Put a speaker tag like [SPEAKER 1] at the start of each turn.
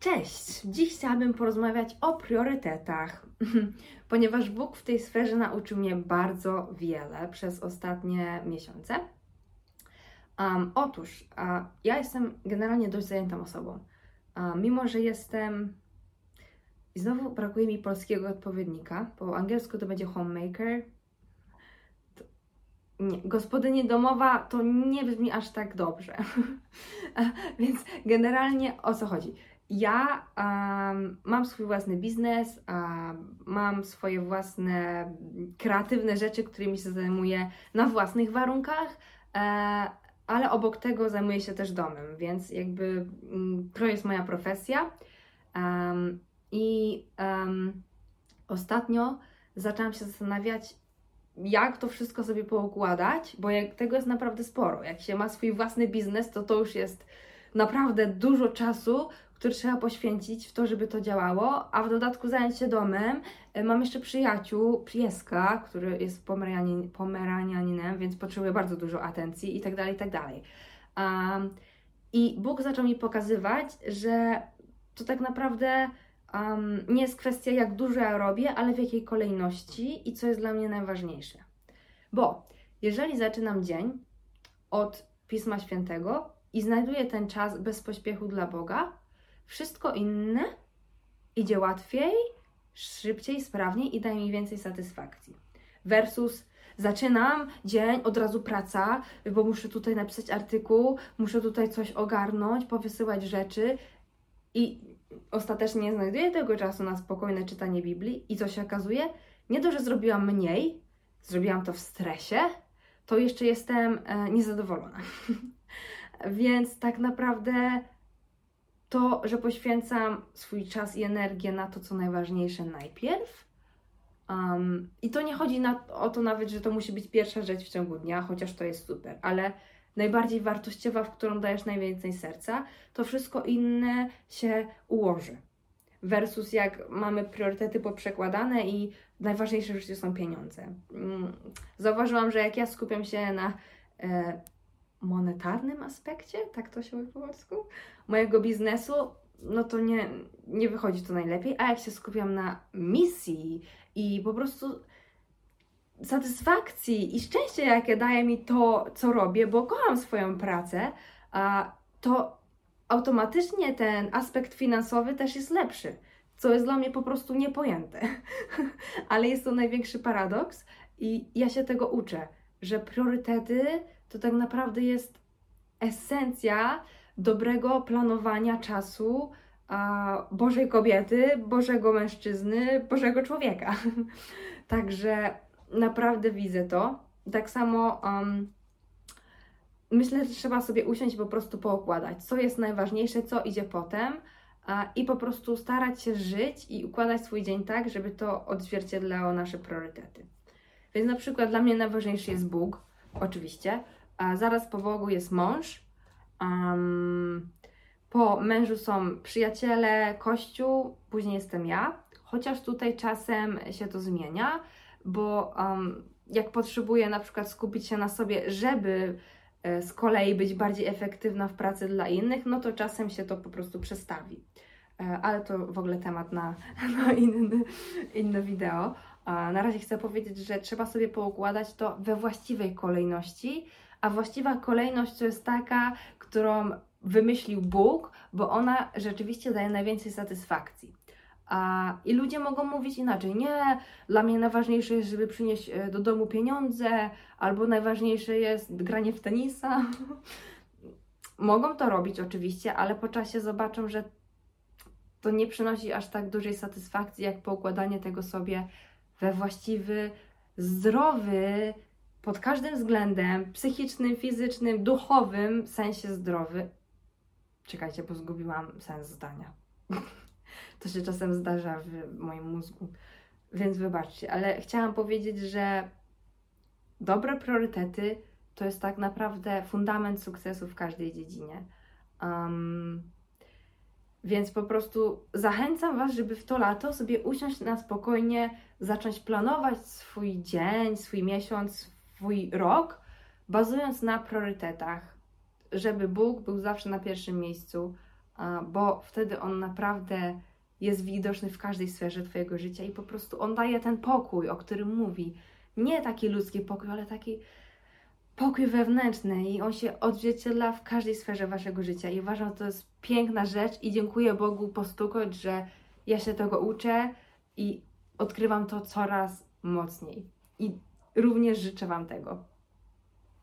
[SPEAKER 1] Cześć! Dziś chciałabym porozmawiać o priorytetach, ponieważ Bóg w tej sferze nauczył mnie bardzo wiele przez ostatnie miesiące. Otóż, ja jestem generalnie dość zajętą osobą. Mimo że jestem... I znowu brakuje mi polskiego odpowiednika. Po angielsku to będzie homemaker. Nie, gospodyni domowa to nie brzmi aż tak dobrze. Więc generalnie o co chodzi? Ja mam swój własny biznes, mam swoje własne kreatywne rzeczy, którymi się zajmuję na własnych warunkach, ale obok tego zajmuję się też domem, więc jakby to jest moja profesja. Ostatnio zaczęłam się zastanawiać, jak to wszystko sobie poukładać, bo tego jest naprawdę sporo. Jak się ma swój własny biznes, to już jest naprawdę dużo czasu, który trzeba poświęcić w to, żeby to działało, a w dodatku zająć się domem. Mam jeszcze pieska, który jest pomeranianinem, więc potrzebuje bardzo dużo atencji i tak dalej, i tak dalej. I Bóg zaczął mi pokazywać, że to tak naprawdę nie jest kwestia, jak dużo ja robię, ale w jakiej kolejności i co jest dla mnie najważniejsze. Bo jeżeli zaczynam dzień od Pisma Świętego i znajduję ten czas bez pośpiechu dla Boga, wszystko inne idzie łatwiej, szybciej, sprawniej i daje mi więcej satysfakcji. Versus zaczynam dzień, od razu praca, bo muszę tutaj napisać artykuł, muszę tutaj coś ogarnąć, powysyłać rzeczy i ostatecznie nie znajduję tego czasu na spokojne czytanie Biblii i co się okazuje? Nie to, że zrobiłam mniej, zrobiłam to w stresie, to jeszcze jestem niezadowolona. Więc tak naprawdę to, że poświęcam swój czas i energię na to, co najważniejsze najpierw. I to nie chodzi o to nawet, że to musi być pierwsza rzecz w ciągu dnia, chociaż to jest super, ale najbardziej wartościowa, w którą dajesz najwięcej serca, to wszystko inne się ułoży. Versus jak mamy priorytety poprzekładane i najważniejsze rzeczy są pieniądze. Zauważyłam, że jak ja skupiam się na monetarnym aspekcie, tak to się mówi po polsku, mojego biznesu, no to nie wychodzi to najlepiej, a jak się skupiam na misji i po prostu satysfakcji i szczęście, jakie daje mi to, co robię, bo kocham swoją pracę, to automatycznie ten aspekt finansowy też jest lepszy, co jest dla mnie po prostu niepojęte. Ale jest to największy paradoks i ja się tego uczę, że priorytety to tak naprawdę jest esencja dobrego planowania czasu Bożej kobiety, Bożego mężczyzny, Bożego człowieka. Także naprawdę widzę to. Tak samo myślę, że trzeba sobie usiąść i po prostu poukładać, co jest najważniejsze, co idzie potem i po prostu starać się żyć i układać swój dzień tak, żeby to odzwierciedlało nasze priorytety. Więc na przykład dla mnie najważniejszy jest Bóg, oczywiście, a zaraz po Bogu jest mąż, po mężu są przyjaciele, Kościół, później jestem ja, chociaż tutaj czasem się to zmienia, bo jak potrzebuję na przykład skupić się na sobie, żeby z kolei być bardziej efektywna w pracy dla innych, no to czasem się to po prostu przestawi. Ale to w ogóle temat na inne wideo. Na razie chcę powiedzieć, że trzeba sobie poukładać to we właściwej kolejności, a właściwa kolejność to jest taka, którą wymyślił Bóg, bo ona rzeczywiście daje najwięcej satysfakcji. I ludzie mogą mówić inaczej. Nie, dla mnie najważniejsze jest, żeby przynieść do domu pieniądze, albo najważniejsze jest granie w tenisa. Mogą to robić oczywiście, ale po czasie zobaczą, że to nie przynosi aż tak dużej satysfakcji, jak poukładanie tego sobie we właściwy, zdrowy, pod każdym względem, psychicznym, fizycznym, duchowym sensie zdrowy. Czekajcie, bo zgubiłam sens zdania. To się czasem zdarza w moim mózgu, więc wybaczcie, ale chciałam powiedzieć, że dobre priorytety to jest tak naprawdę fundament sukcesu w każdej dziedzinie. Więc po prostu zachęcam Was, żeby w to lato sobie usiąść na spokojnie, zacząć planować swój dzień, swój miesiąc, swój rok, bazując na priorytetach, żeby Bóg był zawsze na pierwszym miejscu, bo wtedy On naprawdę jest widoczny w każdej sferze Twojego życia i po prostu On daje ten pokój, o którym mówi. Nie taki ludzki pokój, ale taki pokój wewnętrzny i on się odzwierciedla w każdej sferze Waszego życia i uważam, że to jest piękna rzecz i dziękuję Bogu po stokroć, że ja się tego uczę i odkrywam to coraz mocniej i również życzę Wam tego.